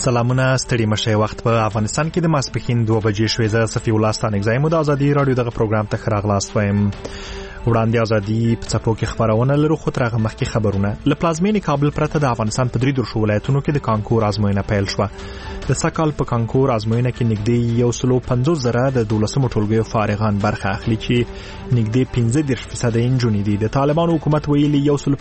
سلامونه ستړي مشه وخت په افغانستان کې د ماسپښین 2 بجې شوې. زه صفي الله ستانګزایم د ازادي رادیو دغه پروګرام ته راغلاست وایم. وړاندې ازادي په څپو کې خبرونه لرو، خو ترغه مخکې خبرونه. ل پلازمینې کابل پرته د افغانستان په 3 ولایتونو کې د کانکور ازموینه پیل شوه. د سکهال په کانکور ازموینه کې نږدې 150,000 د 12 ټولګیو فارغان برخه اخلي چې نږدې 15% نجونې دي. د طالبان حکومت ویلي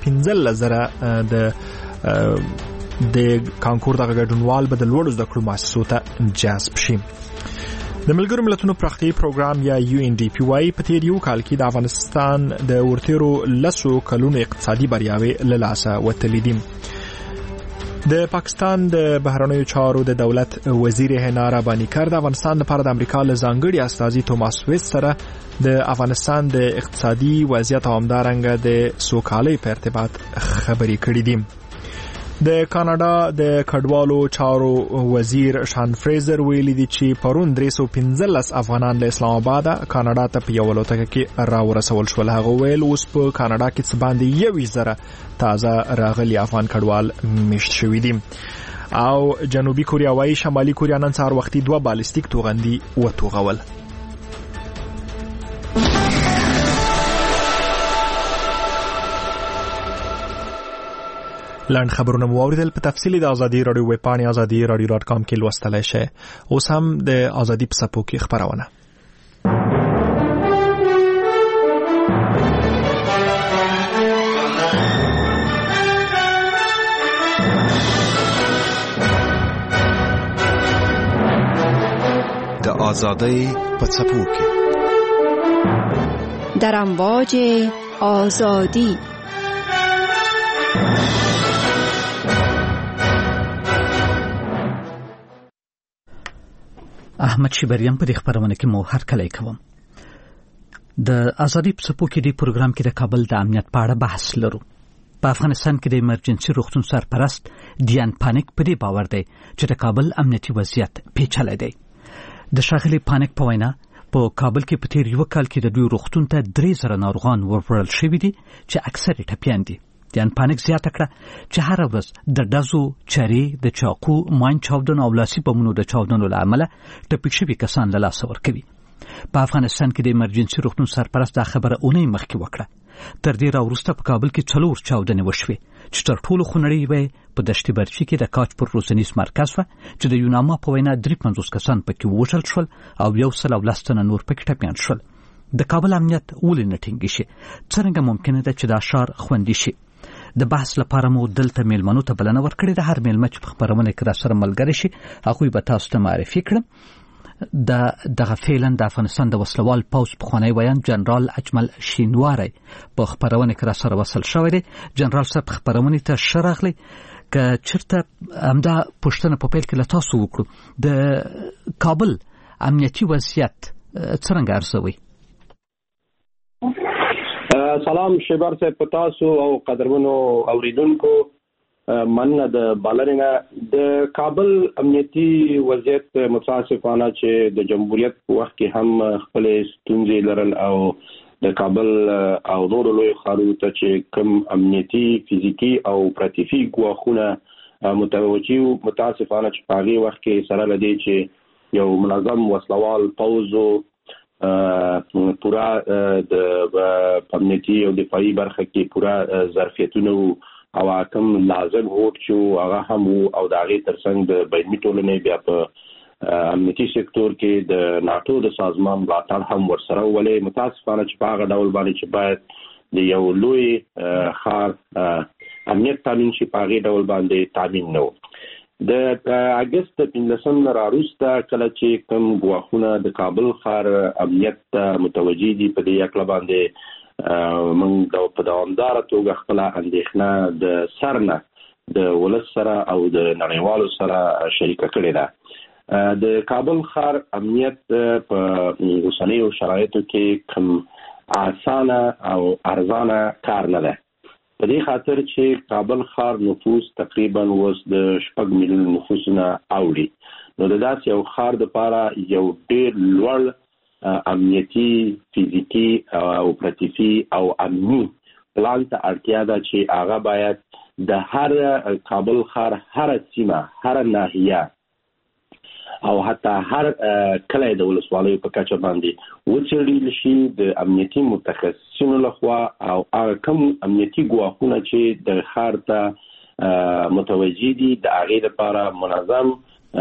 115,000 د کانکور دغه ګډونوال به د لوړو زده کړو مؤسسو ته جذب شي. د ملګرو ملتونو پراختیایي پروګرام یا UNDP وايي په تیر یو کال کې د افغانستان د ورتیرو 10 کلونو اقتصادي بریاوې له لاسه وتلې دي. د پاکستان د بهرنیو چارو د دولت وزیر هنا رباني کړ د افغانستان لپاره د امریکا له ځانګړي استازي توماس ویس سره د افغانستان د اقتصادي وضعیت او همدارنګه د سوکالۍ په ارتباط خبرې کړې دي. د کاناډا د کډوالو چارو وزیر شان فریزر ویلي دي چې پرون 315 افغانان له اسلام آباد کاناډا ته په یو الوتکه کې راورسول شول. هغه ویل اوس په کاناډا کې څه باندې 1,000 تازه راغلي افغان کډوال میشت شوي دي. او جنوبي کوریا وايي شمالي کوریا نن سهار وختي 2 بالستیک توغندي وتوغول. لاند خبرونه مو اوریدل. په تفصیل د ازادي رادیو ویب پاڼې azadi.radio.com کې لوستلای شئ. اوس هم د ازادي په صفحو کې خبرونه. د ازادۍ په صفحو کې در امواج آزادی. احمد شیبریان په دې خبرونه کې مو هرکلی کوم. د ازادي په صفحو کې د پروګرام کې د کابل د امنیت په اړه بحث لرو. په افغانستان کې د ایمرجنسي روغتون سرپرست دیان پانیک په دې باور دی چې د کابل امنیتي وضعیت پیچلی دی. د ښاغلي پانیک په وینا په کابل کې په تیر یو کال کې د دوی روغتون ته 3,000 ناروغان وروړل شوي دي چې اکثر ټپیان دي. دیان پانیک زیاته کړه چې هر ورځ د ډزو، چاري، د چاقو، ماین چاودنو او لاسي بمونو د چاودنو له امله ټپي شوي کسان له لاسه ورکوي. په افغانستان کې د ایمرجنسي روغتون سرپرست دا خبره اونۍ مخکې وکړه. تر دې راوروسته په کابل کې 4 چاودنې وشوې چې تر ټولو خونړۍ وې په دشت برچي کې د کاچ پر روزنیز مرکز و چې د یوناما په وینا 53 کسان پکې وژل شول او 110 تنه نور پکې ټپیان شول. د کابل امنیت ولې نه ټینګ شي؟ څنګه ممکنه ده چې دا ښار خوندي شي؟ د بحث لپاره مو دلته میلمنو ته بلنه ورکړې ده. هر میلمه چې په خبرونه کې را سره ملګری شي هغوی به تاسو ته معرفي کړم. دغه فعلا د افغانستان د وسلوال پوځ پخوانی ویان جنرال اجمل شینواری په خبرونه کې را سره وصل شوی دی. جنرال صاحب خبرونه ته شرغلی که چرته همدا پښتنه په پیل کې له تاسو وکړو د کابل امنیتي وضعیت څنګه ارزوي؟ سلام شیبر صاحب په تاسو او قدرمنو اوریدونکو مننه د بالرنه. د کابل امنیتي وضعیت متاسفانه چې د جمهوریت په وخت کې هم خپل ستونزې لرل او د کابل او نور لوی ښارونو ته چې کم امنیتي، فزیکی او پراتیفي ګواښونه متوجه متاسفانه چې په هغه وخت کې سره لدی چې یو منظم وسلوال پوځ پورا د امنیتي او دفاعي برخه کې پورا ظرفیتونه او حکم لازم هوت شو هغه هم او د هغه ترڅنګ د بیني ټولنې بیا په امنیتي سکتور کې د ناتو د سازمان ملاتړ هم ورسره ولې متاسفانه چې په هغه ډول باندې چې باید د یو لوی ښار امنیت تامین شي په هغه ډول باندې تامین نه و. د اگست 15 راوروسته کله چې کوم ګواښونه د کابل ښار امنیت متوجي دي په دې اړه باندې موږ په دوامدار توګه خپل اندېښنه د سرنه د ولس سره او د نړیوالو سره شریکه کړې ده. د کابل ښار امنیت په اوسنیو شرایطو کې کوم اسانه او ارزانه کار نه ده. په دې خاطر چې کابل ښار نفوس تقریبا اوس د 6 میلیون نفوسونه اوړي. نو د داسې یو ښار لپاره یو ډېر لوړ امنیتي، فزیکی او پراتیفي او امني پلان ته اړتیا ده چې هغه باید د هر کابل ښار هر سیمه هر ناحیه او حتی هر کله د ولسوالیو په کچه باندې وڅېړل شي د امنیتي متخصصینو لخوا او هغه کوم امنیتي ګواښونه چې د ښار ته متوجه دي د هغې لپاره منظم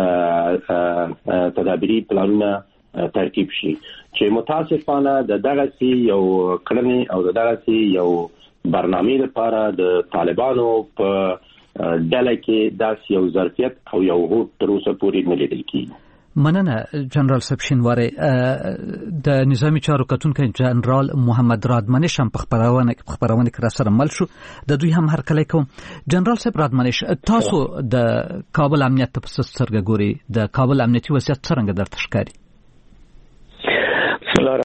تدابیري پلانونه ترتیب شي چې متاسفانه د دغسې یو کړنې او د دغسې یو برنامې لپاره د طالبانو په ډله کې داسې یو ظرفیت او یو هوډ تر اوسه پورې نه لیدل کېږي. مننه جنرال صاحب شینواری. د نظامی چارو کتونکی جنرال محمد رادمنش هم په خبرونه کې را سره مل شو. د دوی هم هرکلی کوم. جنرال صاحب رادمنش، تاسو د کابل امنیت په څه سترګه ګورئ؟ د کابل امنیتي وضعیت څرنګه درته ښکاري؟